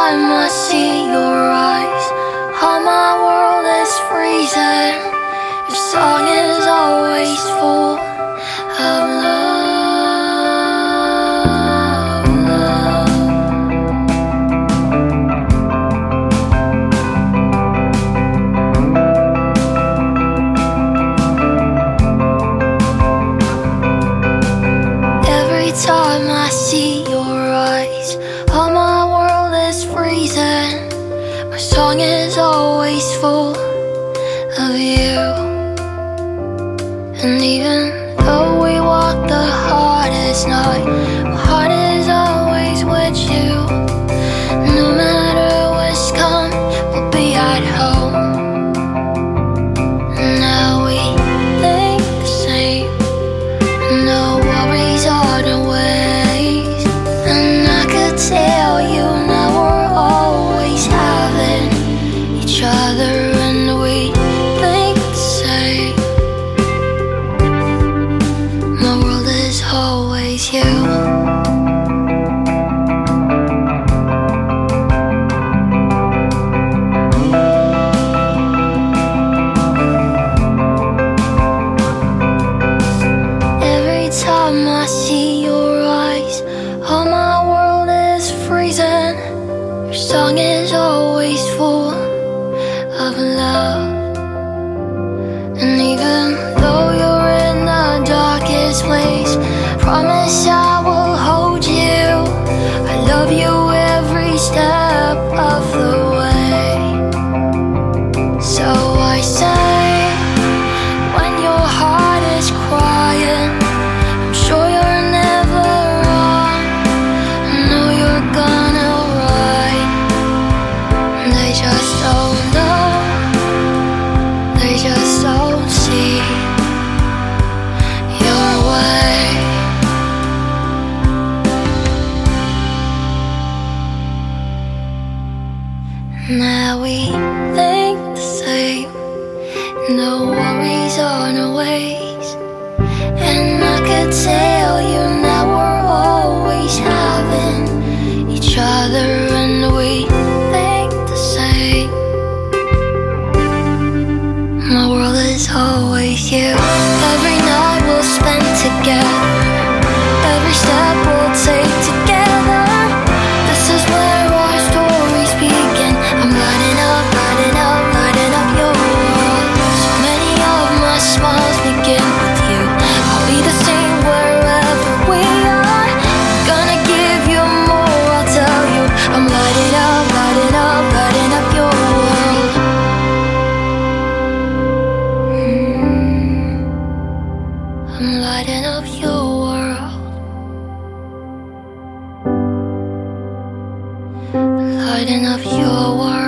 time I see your eyes, all my world is freezing. Your song is always full of love. Every time I see your eyes, all my world is freezing. My song is always full of you. And even though we walk the hardest night, my heart is always with you. No matter what's come, we'll be at home. Now we think the same, no worries on the ways. And I could tell you now we're always having each other, and we think the same. My world is always you. Every time I see your eyes, all my world is freezing. Your song is always full of love. And even though you're in the darkest place, promise I will hold you. I love you every step of the way. So I say, when your heart is crying, I'm sure you're never wrong. I know you're gonna right. They just don't know, they just don't see your way. Now we think the same, no worries on our ways. And I could tell you now we're always having each other, and we think the same. My world is always you. Every night we'll spend together, every step we'll take together. This is where our stories begin. I'm lighting up, lighting up, lighting up your world. So many of my smiles begin with you. I'll be the same wherever we are. Gonna give you more, I'll tell you. I'm lighting up, lighting up, lighting up your world. I'm lighting up your world. Lighting up your world.